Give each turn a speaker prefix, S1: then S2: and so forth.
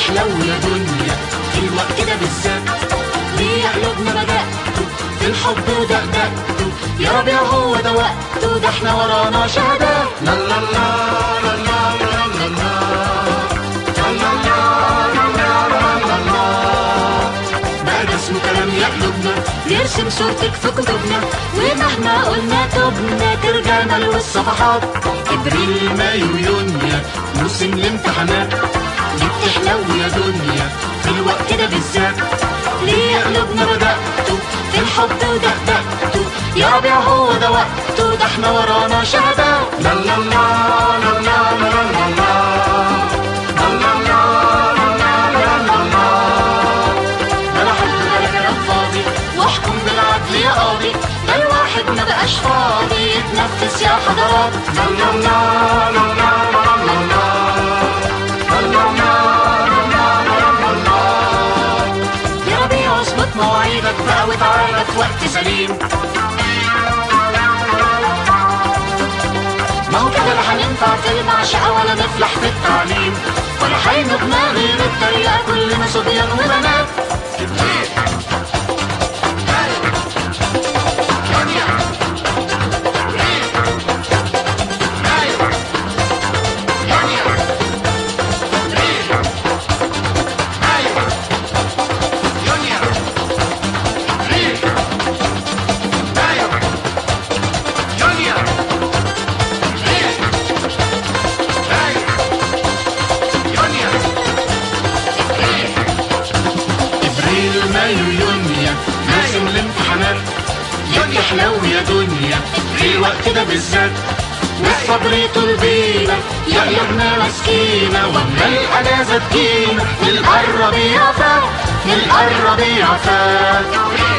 S1: بتحلو يا دنيا في الوقت ده بالذات. ليه قلوبنا بدأتوا في الحب ودقدقتوا، يا ربيع هو ده وقته، ده احنا ورانا شهادات. لا لا لا لا لا لا لا، بقى ده اسمه كلام يا قلوبنا، يرسم صورتك في كتبنا، ومهما قلنا تبنا ترجعنا له الصفحات. ابريل مايو يونيو موسم الامتحانات، دي بتحلو يا دنيا في الوقت ده بالذات. ليه قلوبنا بدأتوا في الحب ودقدقتوا، يا ربيع هو ده وقته، ده احنا ورانا شهادات. لا لا لا لا لا لا لا واحكم بالعدل يا قاضي، ده الواحد ما بقاش فاضي يتنفس يا حضرات. لا لا لا لا لا لا، يا ربيع اظبط مواعيدك بقى وتعالى في وقت سليم. ما هو كده لا هننفع في المعشقة ولا نفلح في التعليم، ولا هينبنا غير الطريقة كلنا صبيان وبنات. موسم الامتحانات، يا حلو يا دنيا في الوقت ده بالذات. والصبر يطول بينا يا قلوبنا مسكينة، واما الأجازة تجينا نلقى الربيع فات، نلقى الربيع فات.